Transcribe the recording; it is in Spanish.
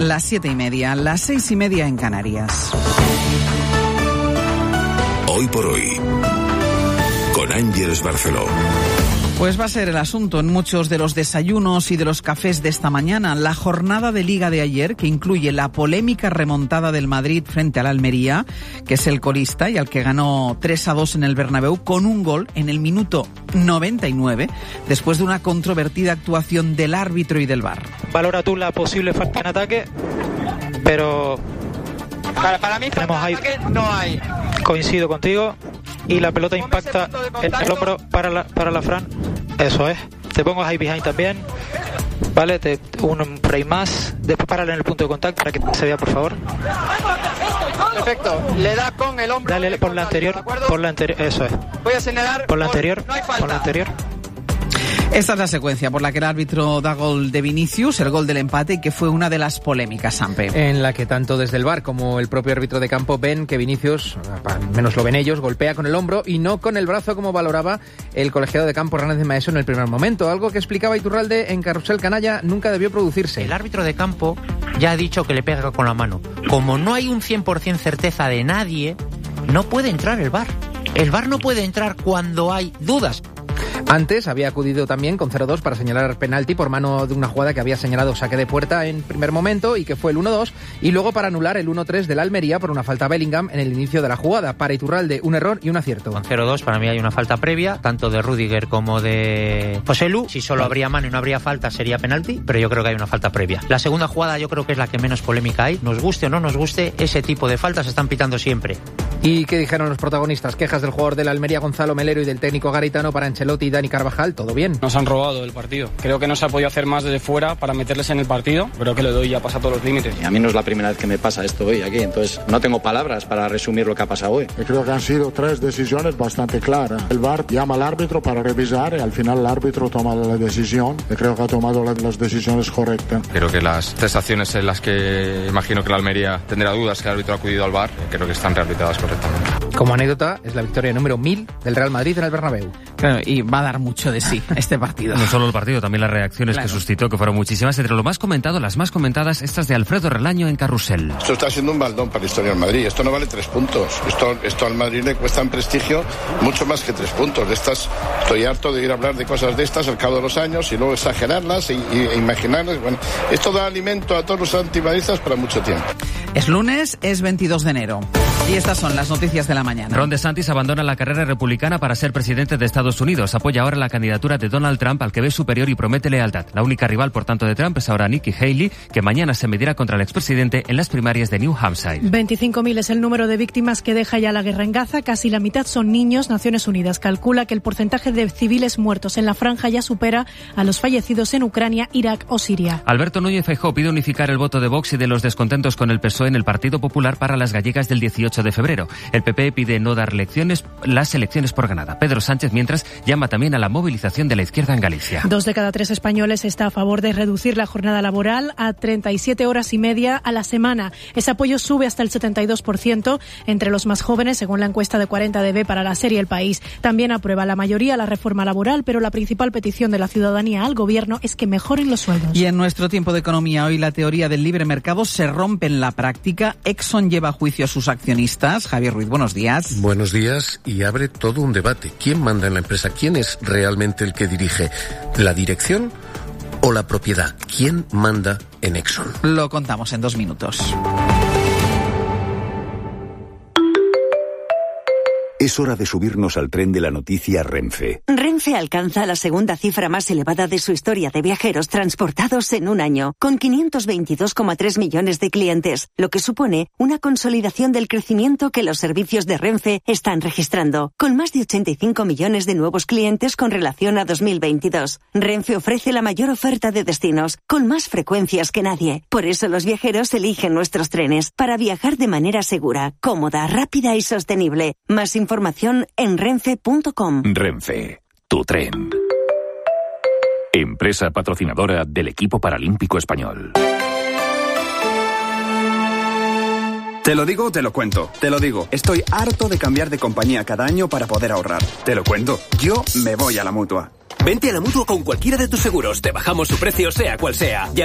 las 7:30, las 6:30 en Canarias. Hoy por hoy, con Ángeles Barceló. Pues va a ser el asunto en muchos de los desayunos y de los cafés de esta mañana. La jornada de Liga de ayer, que incluye la polémica remontada del Madrid frente al Almería, que es el colista y al que ganó 3-2 en el Bernabéu con un gol en el minuto 99, después de una controvertida actuación del árbitro y del VAR. Valora tú la posible falta en ataque, pero para mí falta en ataque no hay. Coincido contigo. Y la pelota impacta en el hombro para la Fran. Eso es. Te pongo high behind también. Vale, un frame más. Después párale en el punto de contacto para que se vea, por favor. Perfecto. Le da con el hombro. Dale por la anterior. Por la anterior. Eso es. Voy a señalar. Por la anterior. No hay falta. Por la anterior. Esta es la secuencia por la que el árbitro da gol de Vinicius, el gol del empate, y que fue una de las polémicas, Sampe. En la que tanto desde el VAR como el propio árbitro de campo ven que Vinicius, al menos lo ven ellos, golpea con el hombro y no con el brazo como valoraba el colegiado de campo Hernández Maeso en el primer momento. Algo que explicaba Iturralde en Carrusel Canalla nunca debió producirse. El árbitro de campo ya ha dicho que le pega con la mano. Como no hay un 100% certeza de nadie, no puede entrar el VAR. El VAR no puede entrar cuando hay dudas. Antes había acudido también con 0-2 para señalar penalti por mano de una jugada que había señalado saque de puerta en primer momento y que fue el 1-2, y luego para anular el 1-3 del Almería por una falta a Bellingham en el inicio de la jugada. Para Iturralde, un error y un acierto. Con 0-2 para mí hay una falta previa, tanto de Rüdiger como de Joselu. Si solo habría mano y no habría falta sería penalti, pero yo creo que hay una falta previa. La segunda jugada yo creo que es la que menos polémica hay. Nos guste o no nos guste, ese tipo de faltas se están pitando siempre. ¿Y qué dijeron los protagonistas? Quejas del jugador del Almería Gonzalo Melero y del técnico garitano para Ancelotti y Dani Carvajal. ¿Todo bien? Nos han robado el partido. Creo que no se ha podido hacer más desde fuera para meterles en el partido. Creo que le doy ya pasa todos los límites. Y a mí no es la primera vez que me pasa esto hoy aquí, entonces no tengo palabras para resumir lo que ha pasado hoy. Yo creo que han sido 3 decisiones bastante claras. El VAR llama al árbitro para revisar y al final el árbitro toma la decisión. Yo creo que ha tomado las decisiones correctas. Creo que las 3 acciones en las que imagino que la Almería tendrá dudas que el árbitro ha acudido al VAR, creo que están rehabilitadas correctamente. Como anécdota, es la victoria número 1000 del Real Madrid en el Bernabéu. Claro, y va a dar mucho de sí este partido. No solo el partido, también las reacciones claro. que suscitó, que fueron muchísimas. Entre lo más comentado, las más comentadas, estas de Alfredo Relaño en Carrusel. Esto está siendo un baldón para la historia del Madrid. Esto no vale 3 puntos. Esto al Madrid le cuesta en prestigio mucho más que 3 puntos. Estoy harto de ir a hablar de cosas de estas al cabo de los años y luego exagerarlas e imaginarlas. Bueno, esto da alimento a todos los antimadridistas para mucho tiempo. Es lunes, es 22 de enero. Y estas son las noticias de la mañana. Ron DeSantis abandona la carrera republicana para ser presidente de Estados Unidos. Apoya ahora la candidatura de Donald Trump, al que ve superior y promete lealtad. La única rival, por tanto, de Trump es ahora Nikki Haley, que mañana se medirá contra el expresidente en las primarias de New Hampshire. 25.000 es el número de víctimas que deja ya la guerra en Gaza. Casi la mitad son niños. Naciones Unidas calcula que el porcentaje de civiles muertos en la franja ya supera a los fallecidos en Ucrania, Irak o Siria. Alberto Núñez Feijóo pide unificar el voto de Vox y de los descontentos con el PSOE en el Partido Popular para las gallegas del 18 de febrero. El PP pide no dar las elecciones por ganada. Pedro Sánchez, mientras, llama también a la movilización de la izquierda en Galicia. 2 de cada 3 españoles está a favor de reducir la jornada laboral a 37 horas y media a la semana. Ese apoyo sube hasta el 72% entre los más jóvenes, según la encuesta de 40DB para la serie El País. También aprueba la mayoría la reforma laboral, pero la principal petición de la ciudadanía al gobierno es que mejoren los sueldos. Y en nuestro tiempo de economía, hoy la teoría del libre mercado se rompe en la práctica. Exxon lleva a juicio a sus accionistas. Javier Ruiz, buenos días. Buenos días, y abre todo un debate. ¿Quién manda en la empresa? ¿Quién es realmente el que dirige? ¿La dirección o la propiedad? ¿Quién manda en Exxon? Lo contamos en 2 minutos. Es hora de subirnos al tren de la noticia Renfe. Renfe alcanza la segunda cifra más elevada de su historia de viajeros transportados en un año, con 522,3 millones de clientes, lo que supone una consolidación del crecimiento que los servicios de Renfe están registrando, con más de 85 millones de nuevos clientes con relación a 2022. Renfe ofrece la mayor oferta de destinos, con más frecuencias que nadie. Por eso los viajeros eligen nuestros trenes, para viajar de manera segura, cómoda, rápida y sostenible. Más información en renfe.com. Renfe, tu tren. Empresa patrocinadora del equipo paralímpico español. Te lo digo, te lo cuento. Te lo digo, estoy harto de cambiar de compañía cada año para poder ahorrar. Te lo cuento, yo me voy a la Mutua. Vente a la Mutua con cualquiera de tus seguros. Te bajamos su precio, sea cual sea.